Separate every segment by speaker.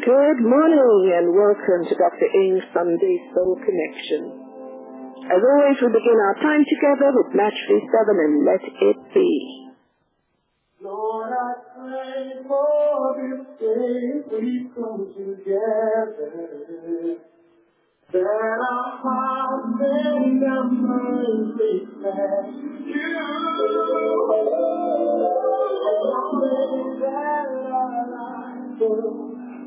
Speaker 1: Good morning and welcome to Dr. Ing's Sunday Soul Connection. As always, we begin our time together with Match 37 and Let It Be.
Speaker 2: Lord, I pray for this day we come together, that our hearts and our minds reflect you. I pray that our lives will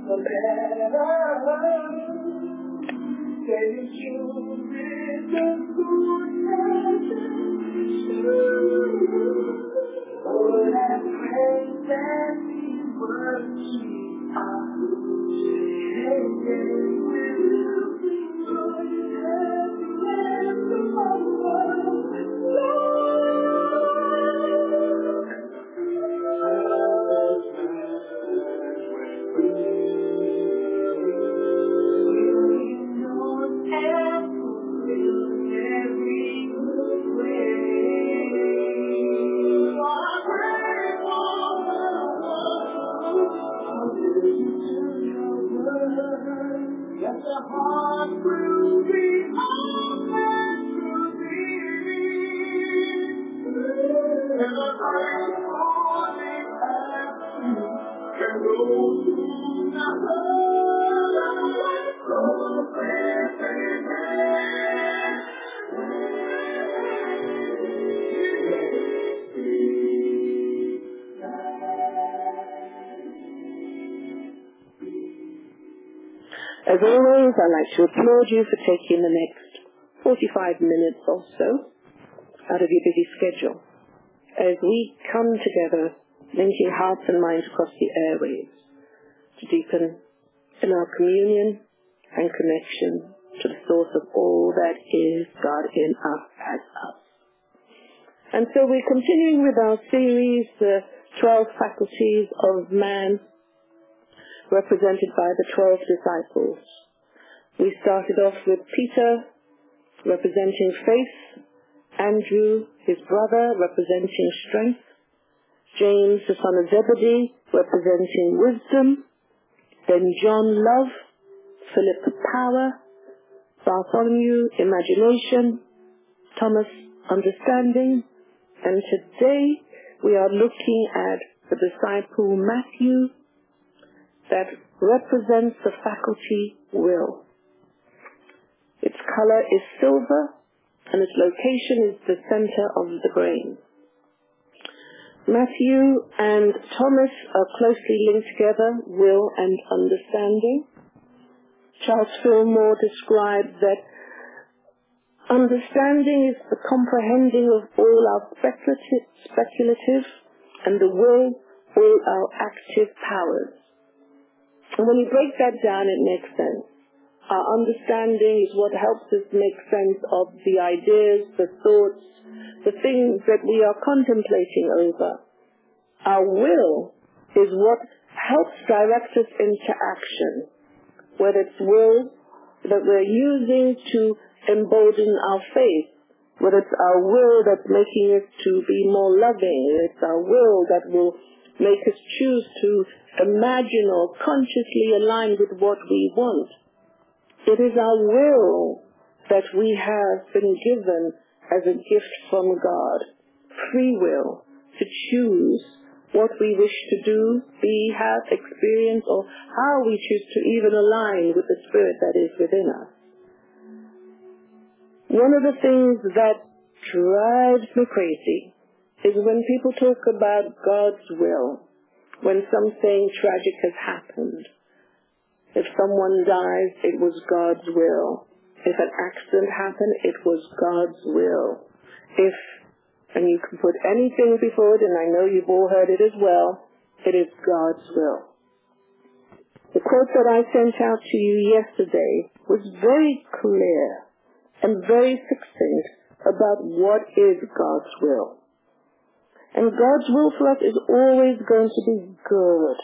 Speaker 2: that you with the goodness Lord, I pray that these words are changing will be good Let the heart will be open to thee. And the praise for the action can go through the
Speaker 1: As always, I'd like to applaud you for taking the next 45 minutes or so out of your busy schedule as we come together, linking hearts and minds across the airwaves to deepen in our communion and connection to the source of all that is God in us as us. And so we're continuing with our series, the 12 faculties of man, represented by the 12 disciples. We started off with Peter, representing faith, Andrew, his brother, representing strength, James, the son of Zebedee, representing wisdom, then John, love, Philip, power, Bartholomew, imagination, Thomas, understanding, and today we are looking at the disciple Matthew, that represents the faculty will. Its color is silver, and its location is the center of the brain. Matthew and Thomas are closely linked together, will and understanding. Charles Fillmore described that understanding is the comprehending of all our speculative, and the will, all our active powers. And when you break that down, it makes sense. Our understanding is what helps us make sense of the ideas, the thoughts, the things that we are contemplating over. Our will is what helps direct us into action, whether it's will that we're using to embolden our faith, whether it's our will that's making us to be more loving, it's our will that will make us choose to imagine or consciously align with what we want. It is our will that we have been given as a gift from God, free will, to choose what we wish to do, be, have, experience, or how we choose to even align with the spirit that is within us. One of the things that drives me crazy is when people talk about God's will, when something tragic has happened. If someone dies, it was God's will. If an accident happened, it was God's will. And you can put anything before it, and I know you've all heard it as well, it is God's will. The quote that I sent out to you yesterday was very clear and very succinct about what is God's will. And God's will for us is always going to be good.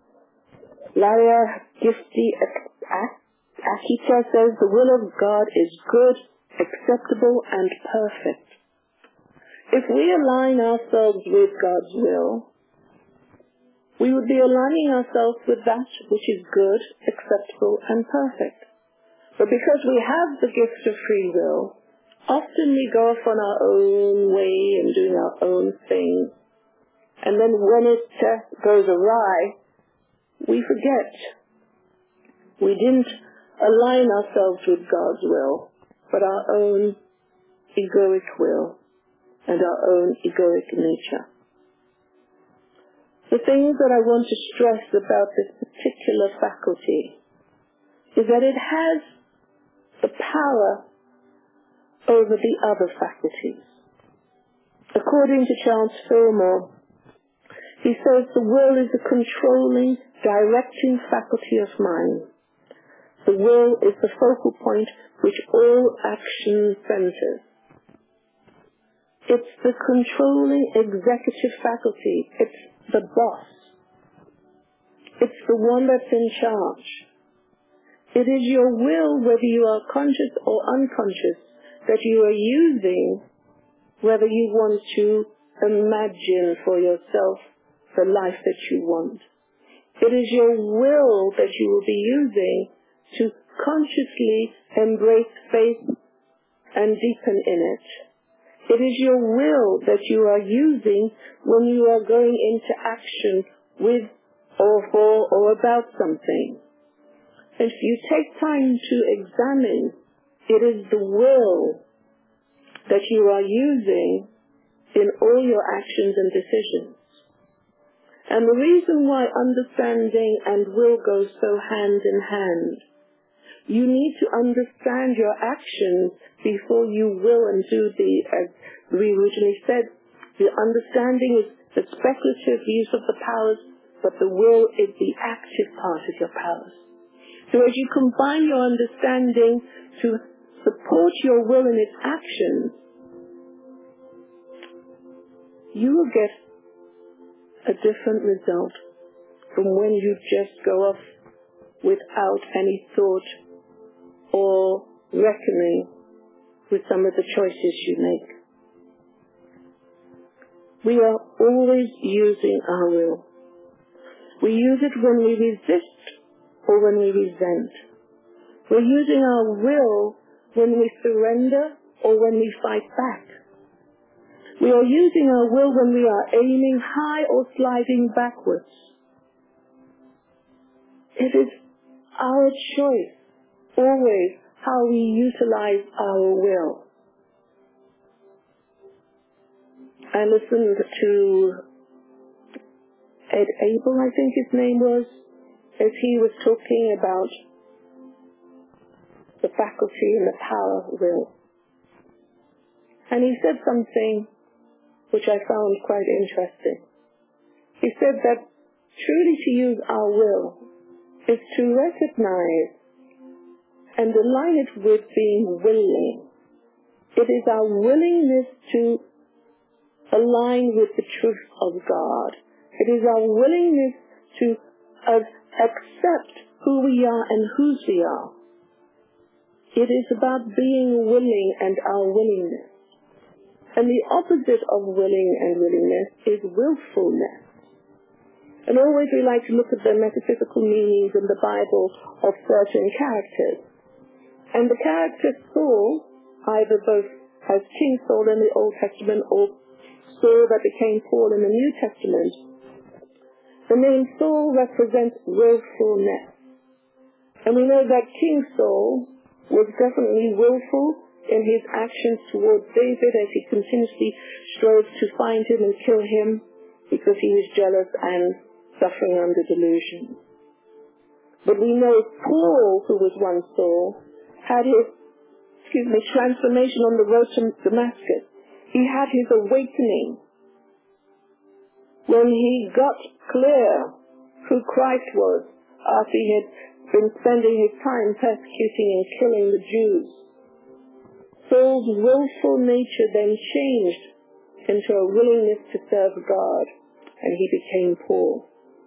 Speaker 1: Laria Gifty Akita says the will of God is good, acceptable, and perfect. If we align ourselves with God's will, we would be aligning ourselves with that which is good, acceptable, and perfect. But because we have the gift of free will, often we go off on our own way and doing our own thing. And then when it goes awry, we forget. We didn't align ourselves with God's will, but our own egoic will and our own egoic nature. The things that I want to stress about this particular faculty is that it has the power over the other faculties. According to Charles Fillmore, he says the will is the controlling, directing faculty of mind. The will is the focal point which all action centers. It's the controlling executive faculty. It's the boss. It's the one that's in charge. It is your will, whether you are conscious or unconscious, that you are using, whether you want to imagine for yourself the life that you want. It is your will that you will be using to consciously embrace faith and deepen in it. It is your will that you are using when you are going into action with or for or about something. If you take time to examine, it is the will that you are using in all your actions and decisions. And the reason why understanding and will go so hand in hand, you need to understand your actions before you will and do as we originally said, the understanding is the speculative use of the powers, but the will is the active part of your powers. So as you combine your understanding to support your will in its actions, you will get a different result from when you just go off without any thought or reckoning with some of the choices you make. We are always using our will. We use it when we resist or when we resent. We're using our will when we surrender or when we fight back. We are using our will when we are aiming high or sliding backwards. It is our choice, always, how we utilize our will. I listened to Ed Abel, I think his name was, as he was talking about the faculty and the power of will. And he said something which I found quite interesting. He said that truly to use our will is to recognize and align it with being willing. It is our willingness to align with the truth of God. It is our willingness to accept who we are and whose we are. It is about being willing and our willingness. And the opposite of willing and willingness is willfulness. And always we like to look at the metaphysical meanings in the Bible of certain characters. And the character Saul, either both as King Saul in the Old Testament or Saul that became Paul in the New Testament, the name Saul represents willfulness. And we know that King Saul was definitely willful in his actions towards David as he continuously strove to find him and kill him because he was jealous and suffering under delusion. But we know Paul, who was one Saul, had his transformation on the road to Damascus. He had his awakening when he got clear who Christ was after he had been spending his time persecuting and killing the Jews. Saul's willful nature then changed into a willingness to serve God, and he became Paul.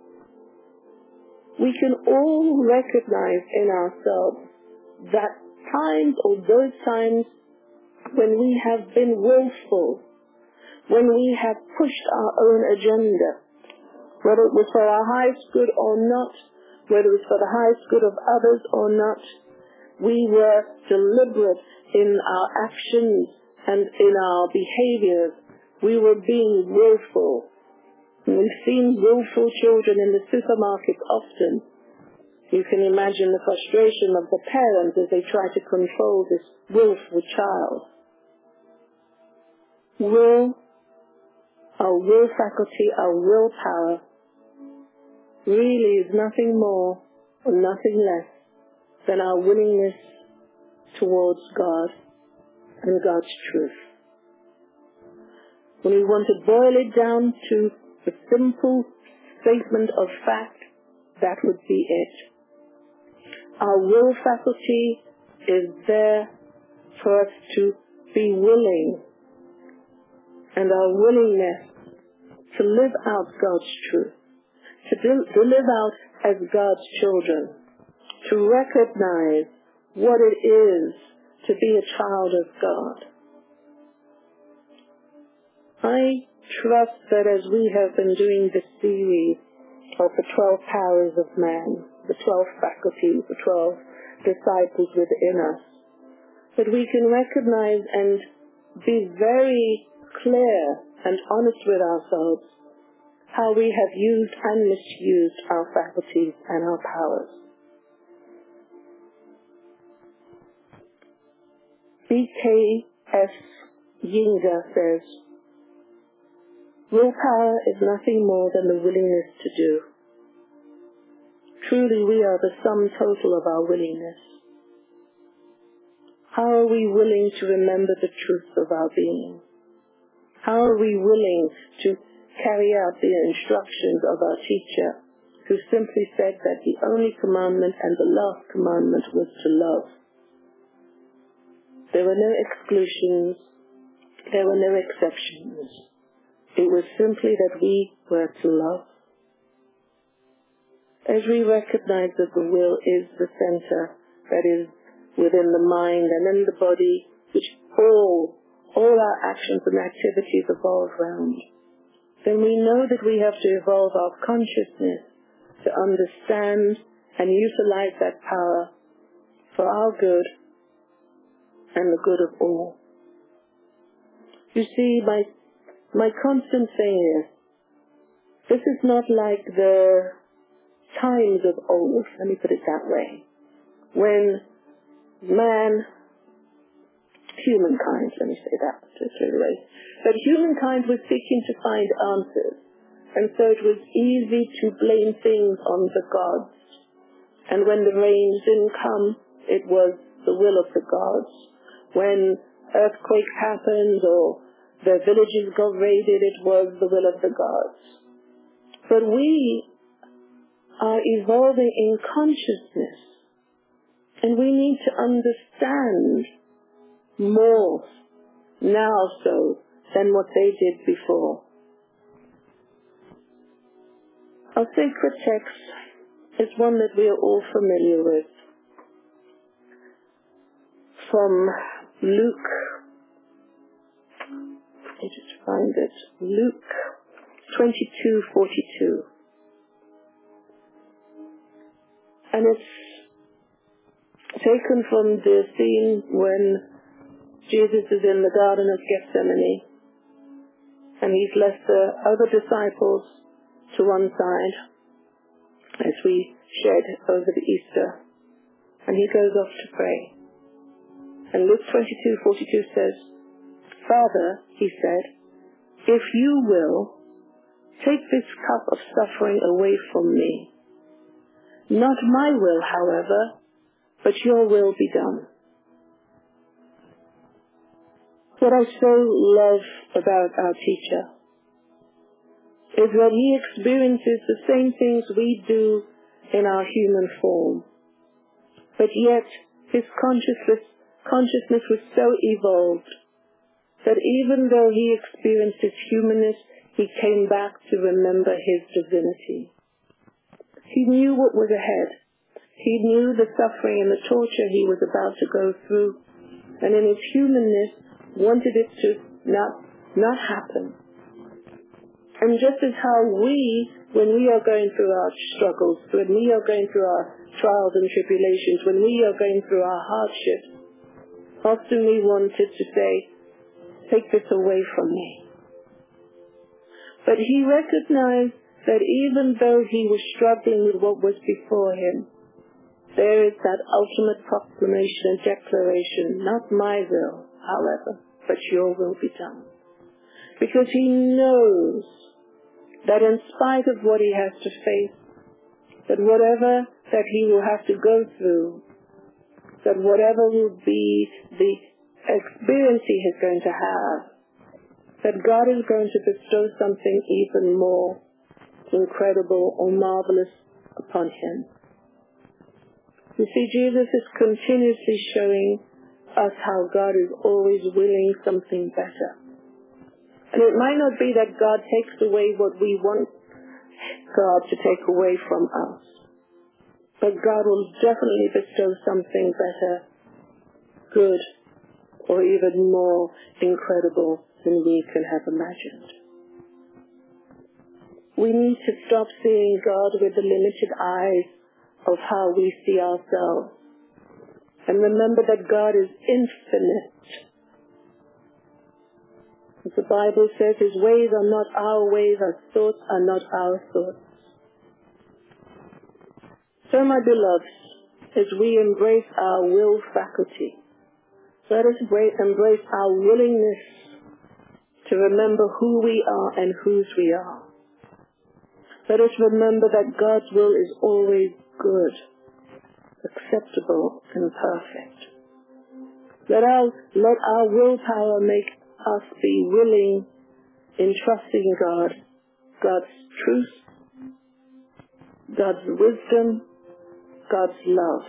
Speaker 1: We can all recognize in ourselves that times or those times when we have been willful, when we have pushed our own agenda, whether it was for our highest good or not, whether it was for the highest good of others or not. We were deliberate in our actions and in our behaviors. We were being willful. And we've seen willful children in the supermarkets often. You can imagine the frustration of the parents as they try to control this willful child. Our will faculty, our willpower, really is nothing more or nothing less than our willingness towards God and God's truth. When we want to boil it down to a simple statement of fact, that would be it. Our will faculty is there for us to be willing, and our willingness to live out God's truth, to live out as God's children, to recognize what it is to be a child of God. I trust that as we have been doing this series of the 12 powers of man, the 12 faculties, the 12 disciples within us, that we can recognize and be very clear and honest with ourselves how we have used and misused our faculties and our powers. B.K.S. Yinger says, willpower is nothing more than the willingness to do. Truly, we are the sum total of our willingness. How are we willing to remember the truths of our being? How are we willing to carry out the instructions of our teacher, who simply said that the only commandment and the last commandment was to love? There were no exclusions. There were no exceptions. It was simply that we were to love. As we recognize that the will is the center that is within the mind and in the body, which all our actions and activities evolve around, then we know that we have to evolve our consciousness to understand and utilize that power for our good and the good of all. You see, my constant saying is, this is not like the times of old, let me put it that way, when humankind, let me say that way, but humankind was seeking to find answers, and so it was easy to blame things on the gods. And when the rains didn't come, it was the will of the gods. When earthquakes happened or the villages got raided, it was the will of the gods. But we are evolving in consciousness, and we need to understand more now so than what they did before. Our sacred text is one that we are all familiar with. From Luke, let me just find it, Luke 22:42. And it's taken from the scene when Jesus is in the Garden of Gethsemane, and he's left the other disciples to one side, as we shared over the Easter, and he goes off to pray. And Luke 22:42 says, Father, he said, if you will, take this cup of suffering away from me. Not my will, however, but your will be done. What I so love about our teacher is that he experiences the same things we do in our human form, but yet his consciousness was so evolved that even though he experienced his humanness, he came back to remember his divinity. He knew what was ahead. He knew the suffering and the torture he was about to go through, and in his humanness wanted it to not happen. And just as how we, when we are going through our struggles, when we are going through our trials and tribulations, when we are going through our hardships, often we wanted to say, take this away from me. But he recognized that even though he was struggling with what was before him, there is that ultimate proclamation and declaration, not my will, however, but your will be done. Because he knows that in spite of what he has to face, that whatever that he will have to go through, that whatever will be the experience he is going to have, that God is going to bestow something even more incredible or marvelous upon him. You see, Jesus is continuously showing us how God is always willing something better. And it might not be that God takes away what we want God to take away from us, but God will definitely bestow something better, good, or even more incredible than we can have imagined. We need to stop seeing God with the limited eyes of how we see ourselves, and remember that God is infinite. As the Bible says, his ways are not our ways, his thoughts are not our thoughts. So, my beloveds, as we embrace our will faculty, let us embrace our willingness to remember who we are and whose we are. Let us remember that God's will is always good, acceptable, and perfect. Let our willpower make us be willing in trusting God, God's truth, God's wisdom, God's love.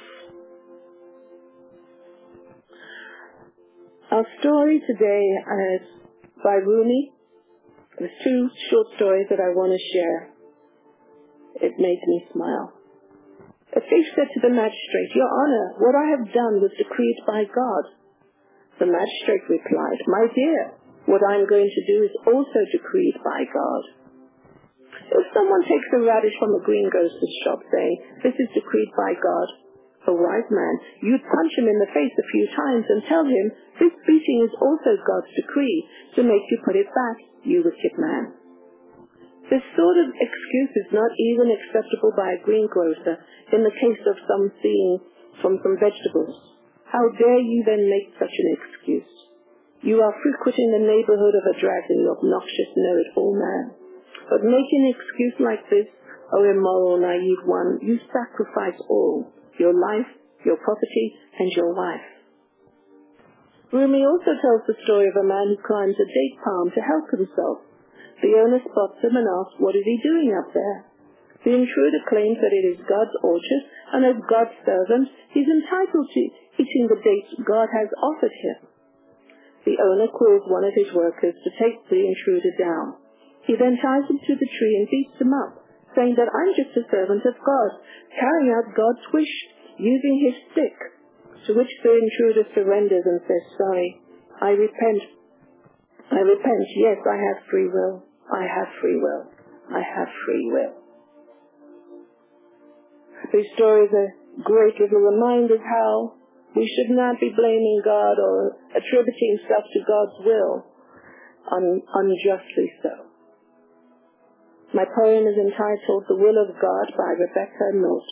Speaker 1: Our story today is by Rumi. There's two short stories that I want to share. It made me smile. A thief said to the magistrate, "Your Honor, what I have done was decreed by God." The magistrate replied, "My dear, what I am going to do is also decreed by God. If someone takes a radish from a greengrocer's shop saying, 'This is decreed by God,' a wise man, you'd punch him in the face a few times and tell him, 'This beating is also God's decree to make you put it back, you wicked man.' This sort of excuse is not even acceptable by a greengrocer in the case of some seeing from some vegetables. How dare you then make such an excuse? You are frequenting the neighborhood of a dragon, you obnoxious know-it-all man. But making an excuse like this, O immoral, naive one, you sacrifice all, your life, your property, and your wife." Rumi also tells the story of a man who climbs a date palm to help himself. The owner spots him and asks, "What is he doing up there?" The intruder claims that it is God's orchard, and as God's servant, he's entitled to eating the dates God has offered him. The owner calls one of his workers to take the intruder down. He then ties him to the tree and beats him up, saying that I'm just a servant of God, carrying out God's wish, using his stick, to which the intruder surrenders and says, "Sorry, I repent, yes, I have free will, I have free will, I have free will." These stories are great little reminders how we should not be blaming God or attributing stuff to God's will unjustly so. My poem is entitled "The Will of God" by Rebecca Nolt.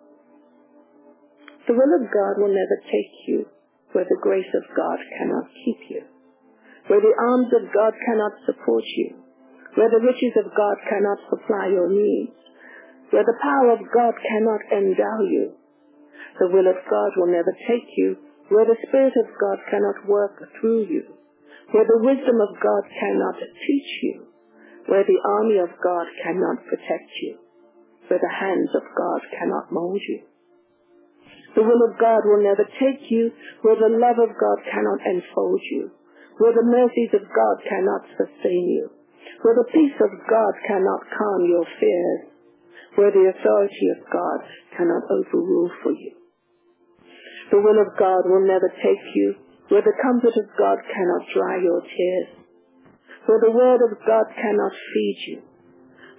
Speaker 1: The will of God will never take you where the grace of God cannot keep you, where the arms of God cannot support you, where the riches of God cannot supply your needs, where the power of God cannot endow you. The will of God will never take you where the Spirit of God cannot work through you, where the wisdom of God cannot teach you, where the army of God cannot protect you, where the hands of God cannot mold you. The will of God will never take you where the love of God cannot enfold you, where the mercies of God cannot sustain you, where the peace of God cannot calm your fears, where the authority of God cannot overrule for you. The will of God will never take you where the comfort of God cannot dry your tears, where the word of God cannot feed you,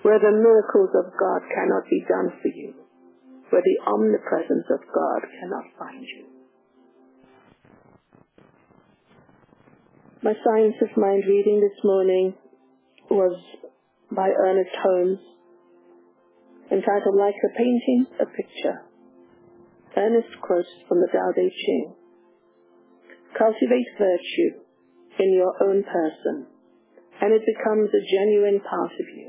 Speaker 1: where the miracles of God cannot be done for you, where the omnipresence of God cannot find you. My Science of Mind reading this morning was by Ernest Holmes, entitled Like a Painting, a Picture. Ernest quotes from the Tao Te Ching. Cultivate virtue in your own person, and it becomes a genuine part of you.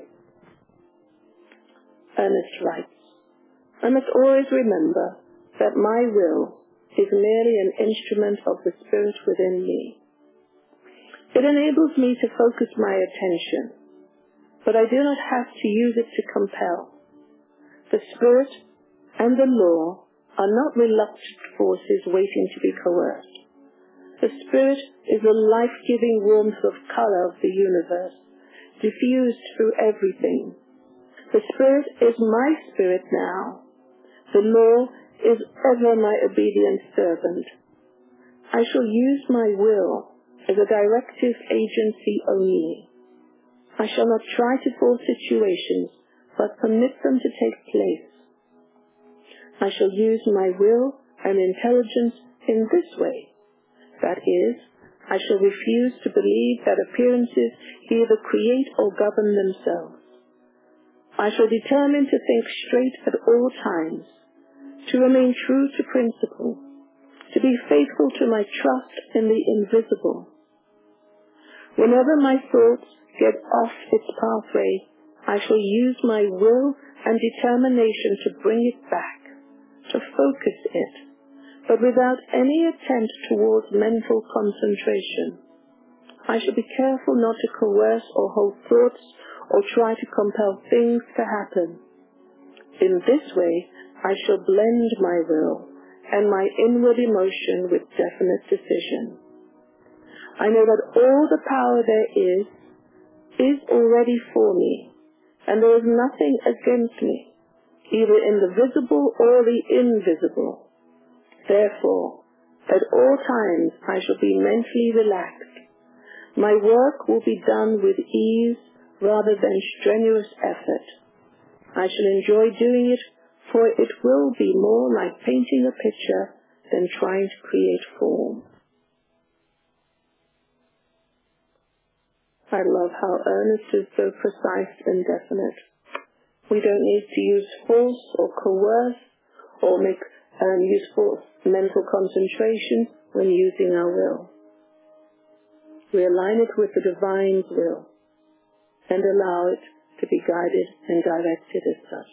Speaker 1: Ernest writes, I must always remember that my will is merely an instrument of the Spirit within me. It enables me to focus my attention, but I do not have to use it to compel. The Spirit and the law are not reluctant forces waiting to be coerced. The Spirit is the life-giving warmth of color of the universe, diffused through everything. The Spirit is my spirit now. The law is ever my obedient servant. I shall use my will as a directive agency only. I shall not try to force situations, but permit them to take place. I shall use my will and intelligence in this way. That is, I shall refuse to believe that appearances either create or govern themselves. I shall determine to think straight at all times, to remain true to principle, to be faithful to my trust in the invisible. Whenever my thoughts get off its pathway, I shall use my will and determination to bring it back, to focus it, but without any attempt towards mental concentration. I shall be careful not to coerce or hold thoughts or try to compel things to happen. In this way, I shall blend my will and my inward emotion with definite decision. I know that all the power there is already for me, and there is nothing against me, either in the visible or the invisible. Therefore, at all times I shall be mentally relaxed. My work will be done with ease rather than strenuous effort. I shall enjoy doing it, for it will be more like painting a picture than trying to create form. I love how Ernest is so precise and definite. We don't need to use force or coerce or use force mental concentration when using our will. We align it with the divine's will and allow it to be guided and directed as such.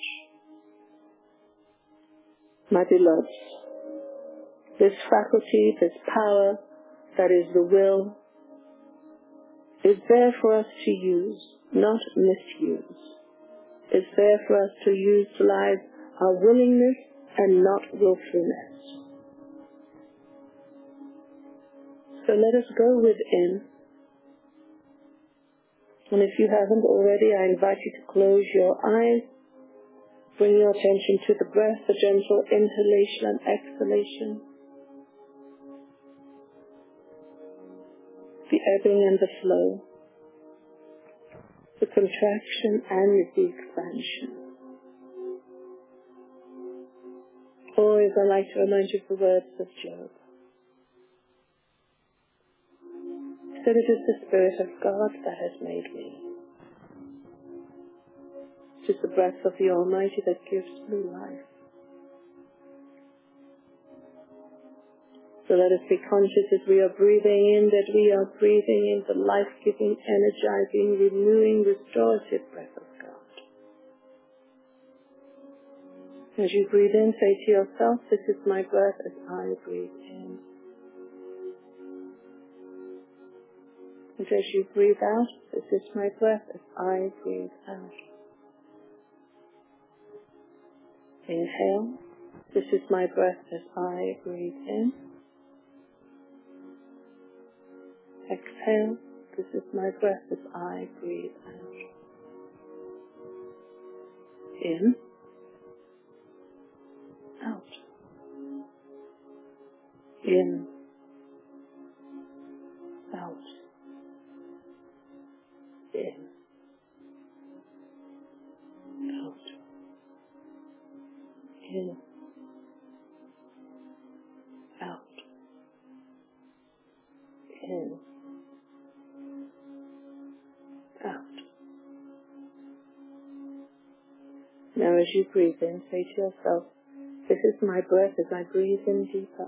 Speaker 1: My beloveds, this faculty, this power that is the will, is there for us to use, not misuse. It's there for us to utilize our willingness and not willfulness. So let us go within. And if you haven't already, I invite you to close your eyes. Bring your attention to the breath, the gentle inhalation and exhalation, the ebbing and the flow, the contraction and the expansion. Always I like to remind you of the words of Job. So it is the Spirit of God that has made me. It is the breath of the Almighty that gives me life. So let us be conscious as we are breathing in that we are breathing in the life-giving, energizing, renewing, restorative breath of God. As you breathe in, say to yourself, this is my breath as I breathe in. And as you breathe out, this is my breath as I breathe out. Inhale, this is my breath as I breathe in. Exhale, this is my breath as I breathe out. In, out. In, out. In. Now as you breathe in, say to yourself, this is my breath as I breathe in deeper.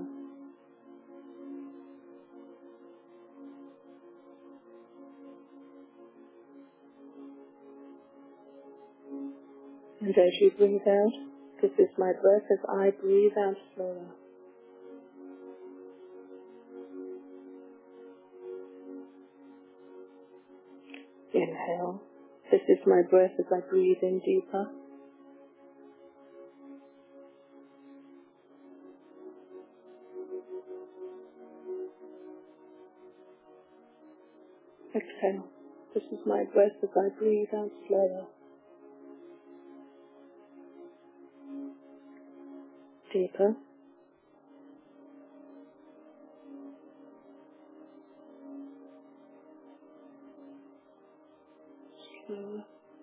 Speaker 1: And as you breathe out, this is my breath as I breathe out slower. Inhale. This is my breath as I breathe in deeper. Exhale. This is my breath as I breathe out slower. Deeper. Slower.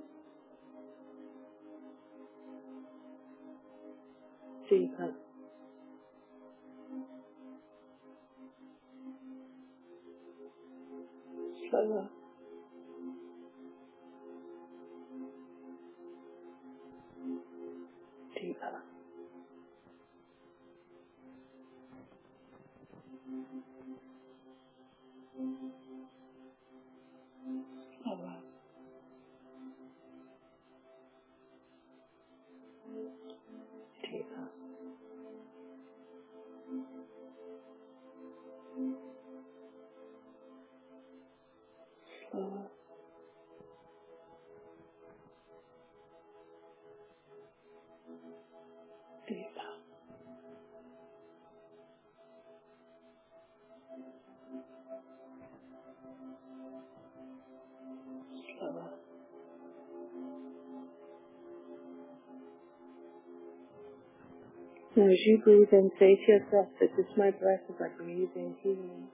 Speaker 1: Deeper. Slower. Deeper. Slower. Deeper. Slower. Deeper. Slower. Now as you breathe in, say to yourself, this is my breath as I breathe in healing.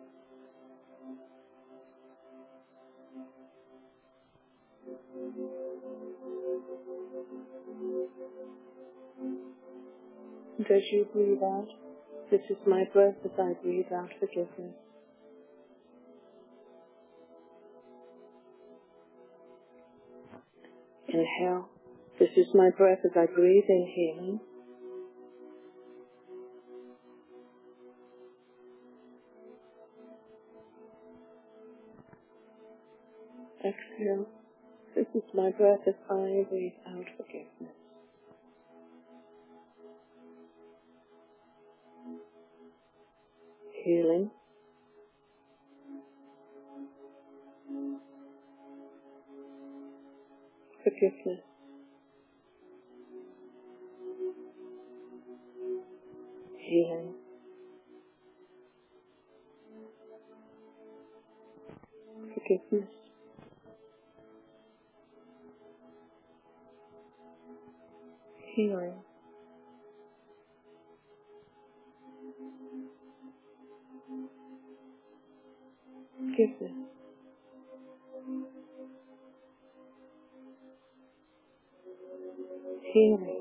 Speaker 1: And as you breathe out, this is my breath as I breathe out forgiveness. Inhale. This is my breath as I breathe in healing. Exhale. This is my breath as I breathe out forgiveness. Healing. Forgiveness. Healing. Forgiveness. Healing. Forgiveness. Healing.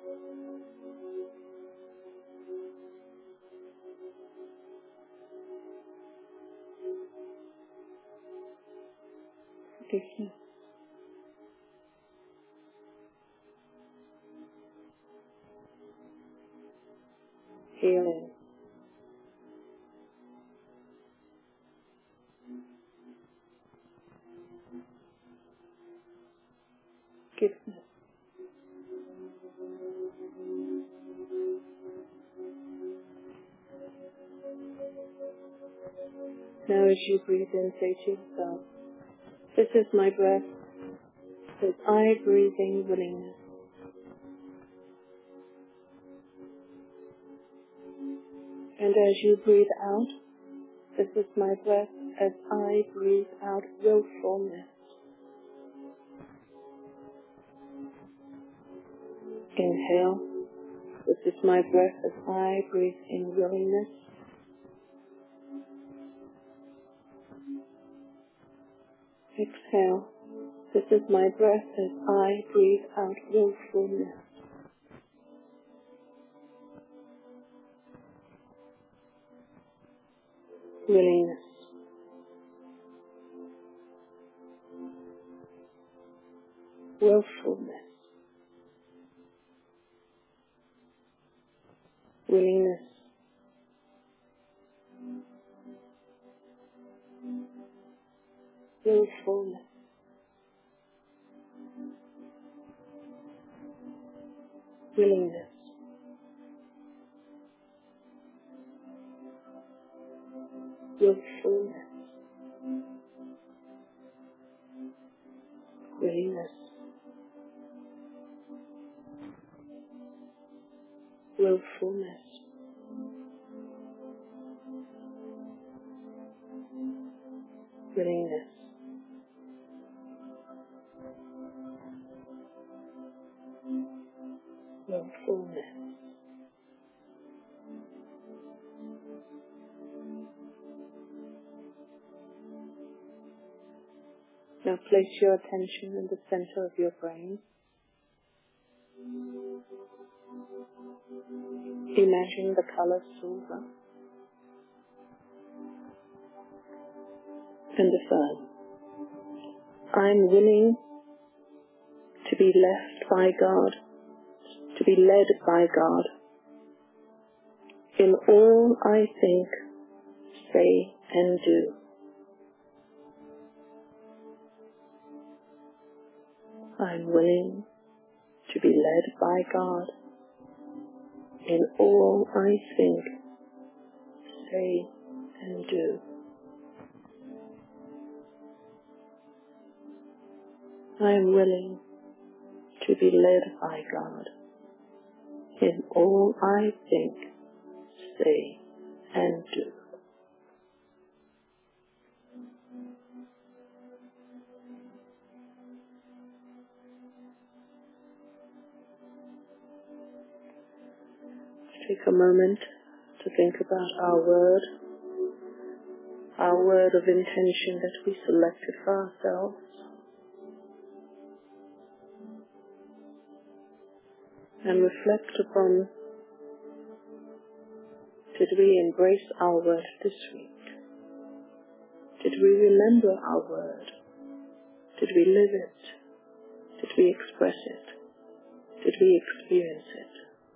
Speaker 1: Forgiveness. Healing. Forgiveness. Now as you breathe in, say to yourself, this is my breath as I breathe in willingness. And as you breathe out, this is my breath as I breathe out willfulness. Inhale. This is my breath as I breathe in willingness. Exhale. This is my breath as I breathe out willfulness. Willingness. Willfulness. willingness, willfulness, willingness, willfulness, willingness, willfulness, willingness. Willfulness. Now place your attention in the center of your brain. Imagine the color silver and affirm, I'm willing to be left by God, to be led by God in all I think, say, and do. I'm willing to be led by God in all I think, say, and do. I am willing to be led by God in all I think, say, and do. Take a moment to think about our word of intention that we selected for ourselves. And reflect upon, did we embrace our word this week? Did we remember our word? Did we live it? Did we express it? Did we experience it?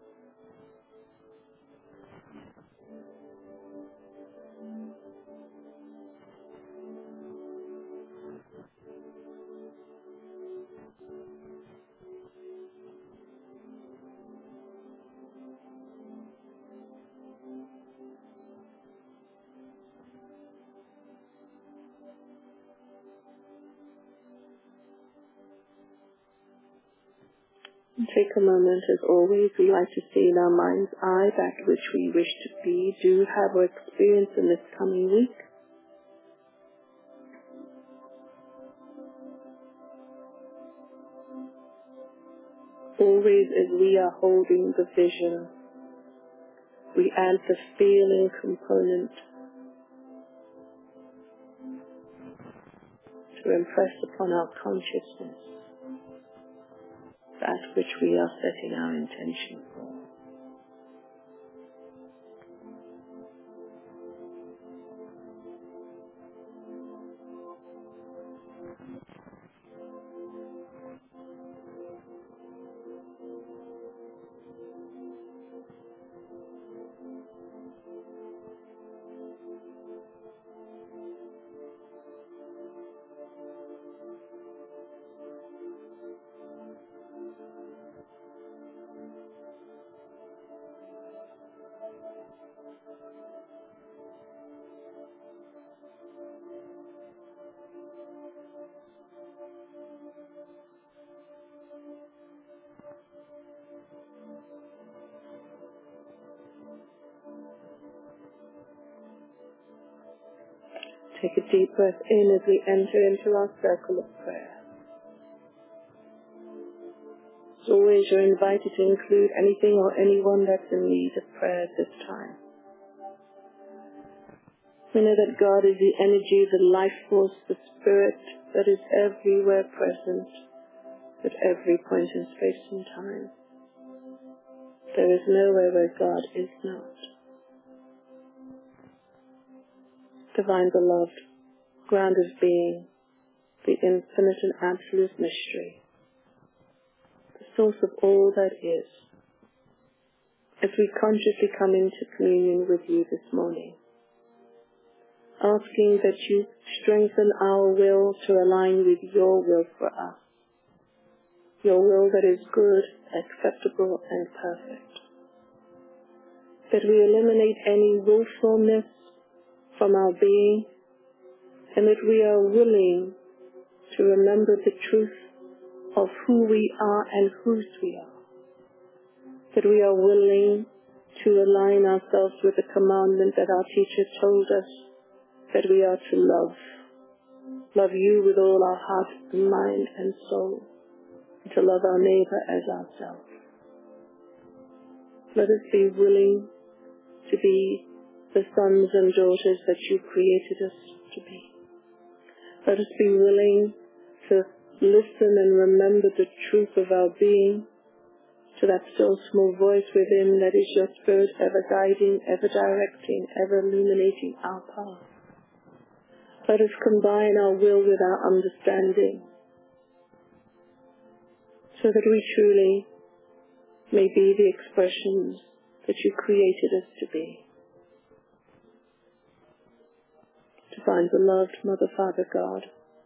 Speaker 1: Take a moment, as always, we like to see in our mind's eye that which we wish to be, do, have, or experience in this coming week. Always, as we are holding the vision, we add the feeling component to impress upon our consciousness that which we are setting our intention for. Take a deep breath in as we enter into our circle of prayer. As always, you're invited to include anything or anyone that's in need of prayer at this time. We know that God is the energy, the life force, the spirit that is everywhere present at every point in space and time. There is nowhere where God is not. Divine beloved, ground of being, the infinite and absolute mystery, the source of all that is, as we consciously come into communion with you this morning, asking that you strengthen our will to align with your will for us, your will that is good, acceptable, and perfect. That we eliminate any willfulness from our being, and that we are willing to remember the truth of who we are and whose we are. That we are willing to align ourselves with the commandment that our teacher told us, that we are to love. Love you with all our heart and mind and soul, and to love our neighbor as ourselves. Let us be willing to be the sons and daughters that you created us to be. Let us be willing to listen and remember the truth of our being, to that still small voice within that is your Spirit, ever guiding, ever directing, ever illuminating our path. Let us combine our will with our understanding, so that we truly may be the expressions that you created us to be. Divine beloved Mother, Father, God,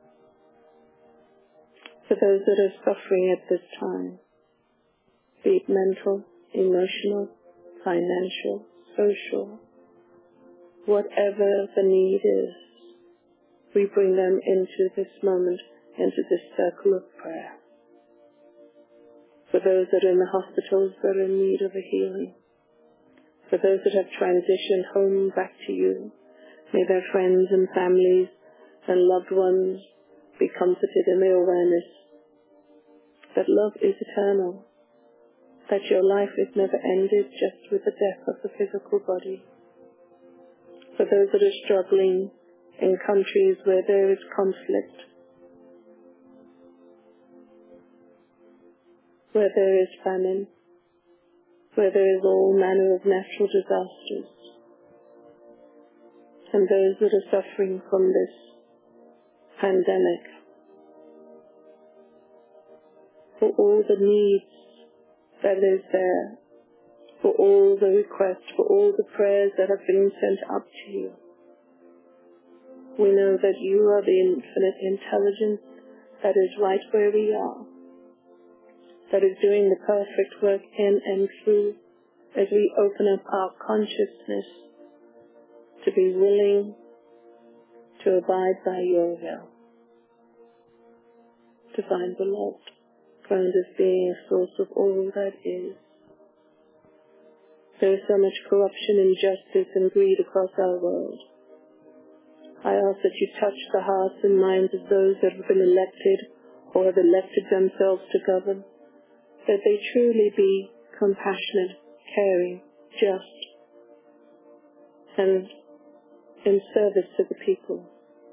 Speaker 1: for those that are suffering at this time, be it mental, emotional, financial, social, whatever the need is, we bring them into this moment, into this circle of prayer. For those that are in the hospitals that are in need of a healing, for those that have transitioned home back to you, may their friends and families and loved ones be comforted in the awareness that love is eternal, that your life is never ended just with the death of the physical body. For those that are struggling in countries where there is conflict, where there is famine, where there is all manner of natural disasters, and those that are suffering from this pandemic, for all the needs that is there, for all the requests, for all the prayers that have been sent up to you. We know that you are the infinite intelligence that is right where we are, that is doing the perfect work in and through as we open up our consciousness to be willing to abide by your will. Divine beloved, ground as being a source of all that is. There is so much corruption, injustice, and greed across our world. I ask that you touch the hearts and minds of those that have been elected or have elected themselves to govern, that they truly be compassionate, caring, just, and in service to the people.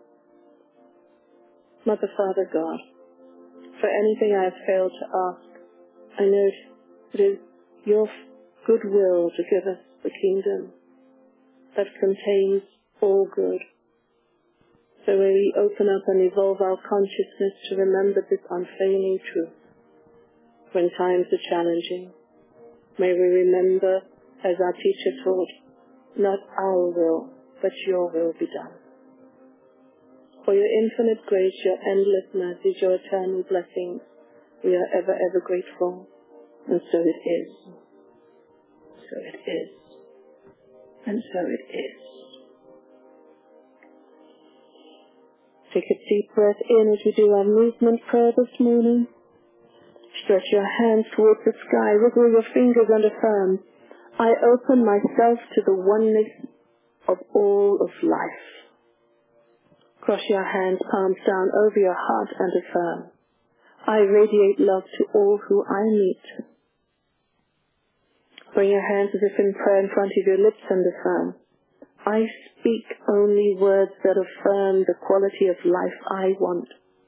Speaker 1: Mother, Father, God, for anything I have failed to ask, I know it is your good will to give us the kingdom that contains all good. So may we open up and evolve our consciousness to remember this unfailing truth. When times are challenging, may we remember, as our teacher taught, not our will, but your will be done. For your infinite grace, your endless mercies, your eternal blessings, we are ever, ever grateful. And so it is. So it is. And so it is. Take a deep breath in as we do our movement prayer this morning. Stretch your hands towards the sky, wiggle your fingers and affirm, I open myself to the oneness of all of life. Cross your hands, palms down over your heart and affirm, I radiate love to all who I meet. Bring your hands as if in prayer in front of your lips and affirm, I speak only words that affirm the quality of life I want.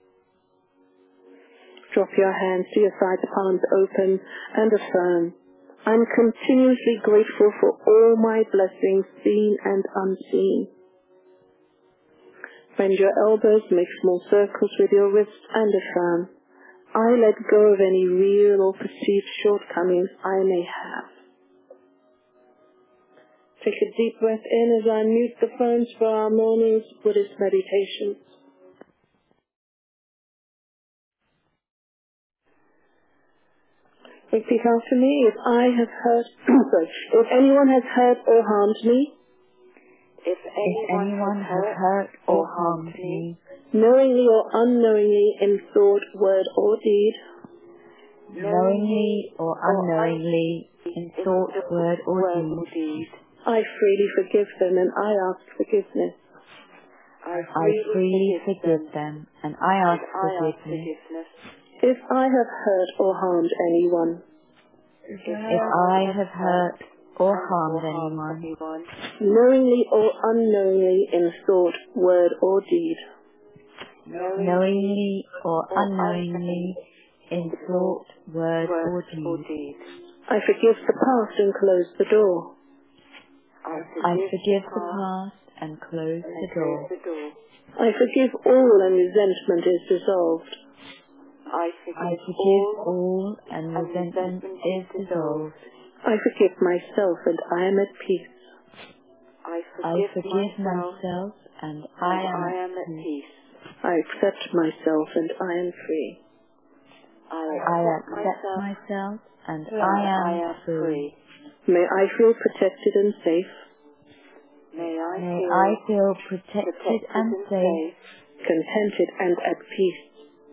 Speaker 1: Drop your hands to your sides, palms open, and affirm, I'm continuously grateful for all my blessings, seen and unseen. Bend your elbows, make small circles with your wrists, and affirm, I let go of any real or perceived shortcomings I may have. Take a deep breath in as I mute the phones for our morning's Buddhist meditations. Repeat after me. If anyone has hurt or harmed me,
Speaker 3: if anyone has hurt or harmed me,
Speaker 1: knowingly or unknowingly in thought, word or deed,
Speaker 3: knowingly or unknowingly in thought, word or deed,
Speaker 1: I freely forgive them and I ask forgiveness.
Speaker 3: I freely forgive them and I ask forgiveness.
Speaker 1: If I have hurt or harmed anyone,
Speaker 3: if I have hurt or harmed anyone,
Speaker 1: knowingly or unknowingly in thought, word or deed,
Speaker 3: knowingly or unknowingly in thought, word or deed,
Speaker 1: I forgive the past and close the door.
Speaker 3: I forgive the past and close the door.
Speaker 1: I forgive all and resentment is dissolved.
Speaker 3: I forgive all and resentment is dissolved.
Speaker 1: I forgive myself and I am at peace.
Speaker 3: I forgive myself and I am at peace.
Speaker 1: I accept myself and I am free.
Speaker 3: I accept myself and I am free.
Speaker 1: May I feel protected and safe.
Speaker 3: May I feel protected and safe,
Speaker 1: contented and at peace.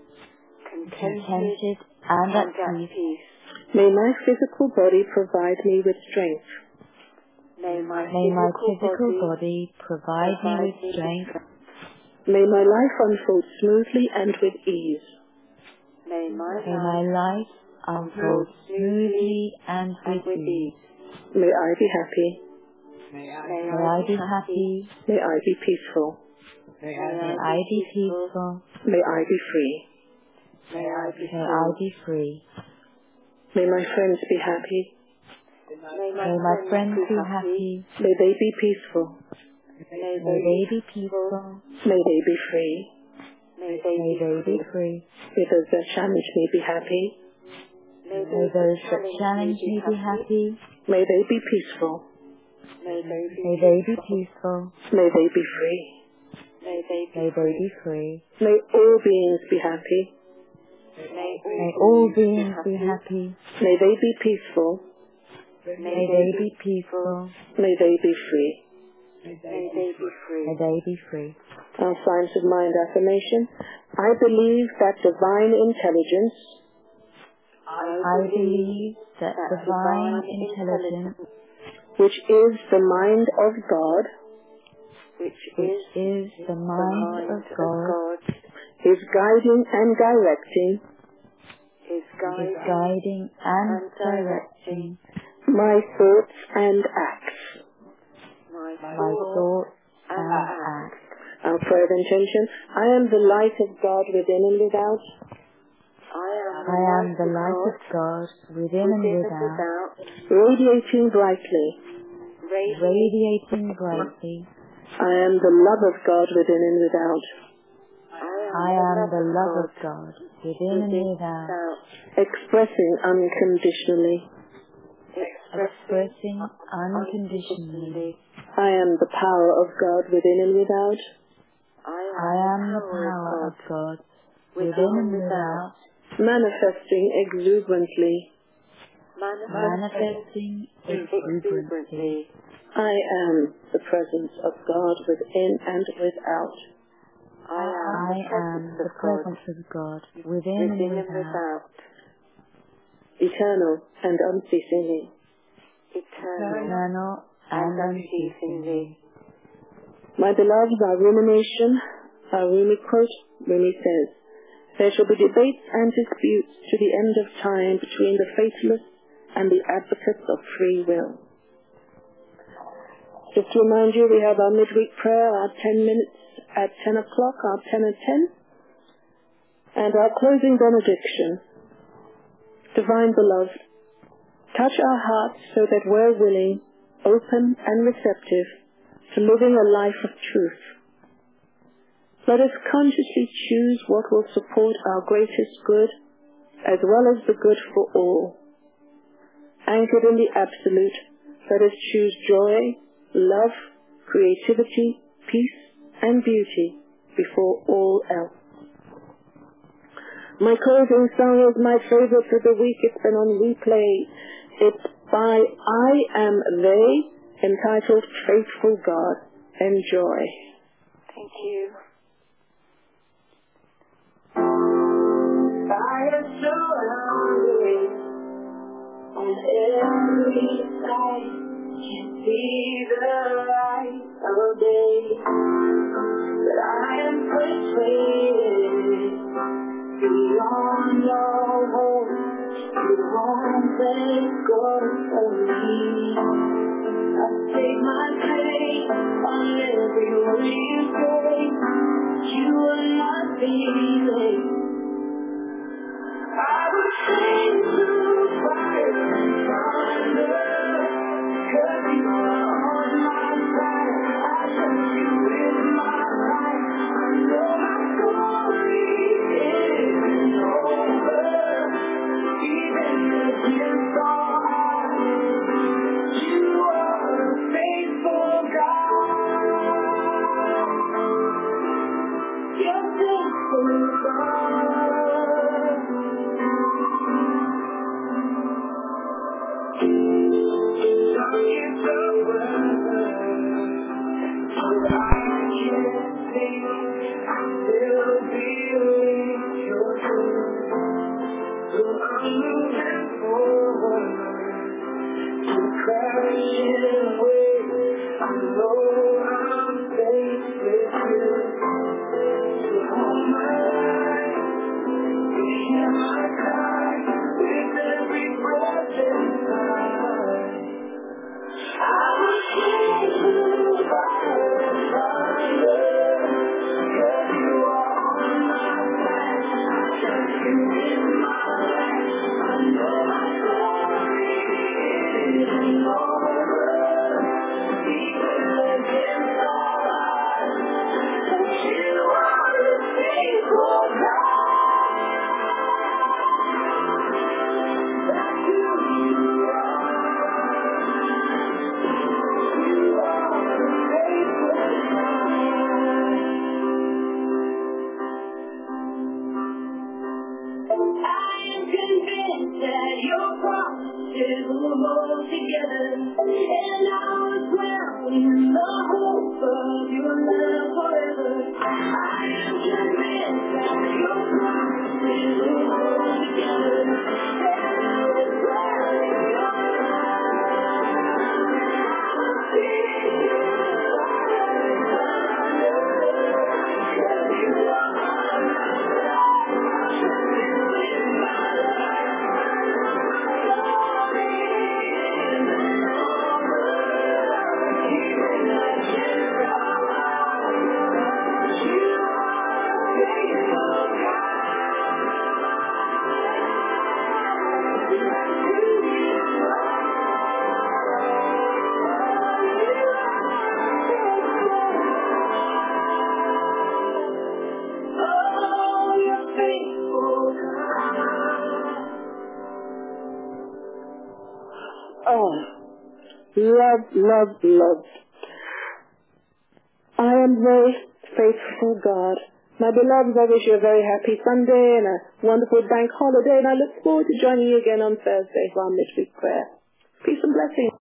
Speaker 3: Contented and at peace.
Speaker 1: May my physical body provide me with strength.
Speaker 3: May my physical body provide me with strength.
Speaker 1: May my life unfold smoothly and with ease.
Speaker 3: May my life unfold smoothly and with ease.
Speaker 1: May I be happy.
Speaker 3: May I be happy.
Speaker 1: May I be peaceful.
Speaker 3: May I be peaceful.
Speaker 1: May I be free.
Speaker 3: May I be free.
Speaker 1: May my friends be happy.
Speaker 3: May my friends be happy.
Speaker 1: May they be peaceful.
Speaker 3: May they be peaceful.
Speaker 1: May they be free.
Speaker 3: May they be free.
Speaker 1: May those that challenge me be happy.
Speaker 3: May those that challenge me be happy.
Speaker 1: May they be peaceful.
Speaker 3: May they be peaceful.
Speaker 1: May they be free.
Speaker 3: May they be free.
Speaker 1: May all beings be happy.
Speaker 3: May all beings be happy.
Speaker 1: May they be peaceful.
Speaker 3: May they be peaceful.
Speaker 1: May they be free.
Speaker 3: May they be free. May they be free.
Speaker 1: Our Science of Mind affirmation. I believe that divine intelligence.
Speaker 3: I believe that divine intelligence,
Speaker 1: which is the mind of God, is guiding and directing my thoughts and acts. Our prayer of intention. I am the light of God within and without.
Speaker 3: I am the light of God within and without,
Speaker 1: radiating brightly. I am the love of God within and without.
Speaker 3: I am the love of God within and without,
Speaker 1: expressing unconditionally. I am the power of God within and without.
Speaker 3: I am the power of God within and without,
Speaker 1: manifesting exuberantly. I am the presence of God within and without.
Speaker 3: I am the presence of God within and without.
Speaker 1: Eternal and unceasingly.
Speaker 3: Eternal and unceasingly.
Speaker 1: My beloved, our rumination, our Rumi quote, Rumi says, there shall be debates and disputes to the end of time between the fatalists and the advocates of free will. Just to remind you, we have our midweek prayer, our 10 minutes at 10 o'clock, our 10 at 10, and our closing benediction. Divine Beloved, touch our hearts so that we're willing, open and receptive to living a life of truth. Let us consciously choose what will support our greatest good, as well as the good for all. Anchored in the Absolute, let us choose joy, love, creativity, peace, and beauty before all else. My closing song is my favorite for the week. It's been on replay. It's by I Am They, entitled Faithful God. Enjoy.
Speaker 2: Thank you. I am so hungry on every side. Can't see the light of day, but I am persuaded beyond all hope, you won't let go of me. I take my faith on every way you say. You will not be late. I will sing through fire and thunder, 'cause you are on my side. I trust you with my life. I know my story isn't over, even if it's all hard. You are a faithful God. You're faithful God. Darkest of weather, so I can't see, I still believe your truth. So I'm moving forward to crashing waves. I know I'm safe with you. So hold my life, you hear my cry with every breath inside. I will sing through fire and thunder, 'cause you are on my side. I trust you in my life. I know my story isn't over, even against all odds. But you are a faithful God. That's who you are. You are a faithful God. I am convinced that your promises will hold together, and I will dwell in the hope of your love forever. I am convinced that your promises will hold together, and I will dwell in your love. I will sing your fire and thunder, 'cause you are on my side.
Speaker 1: Oh, love, love, love. I am very faithful God. My beloveds, I wish you a very happy Sunday and a wonderful bank holiday, and I look forward to joining you again on Thursday for our midweek prayer. Peace and blessings.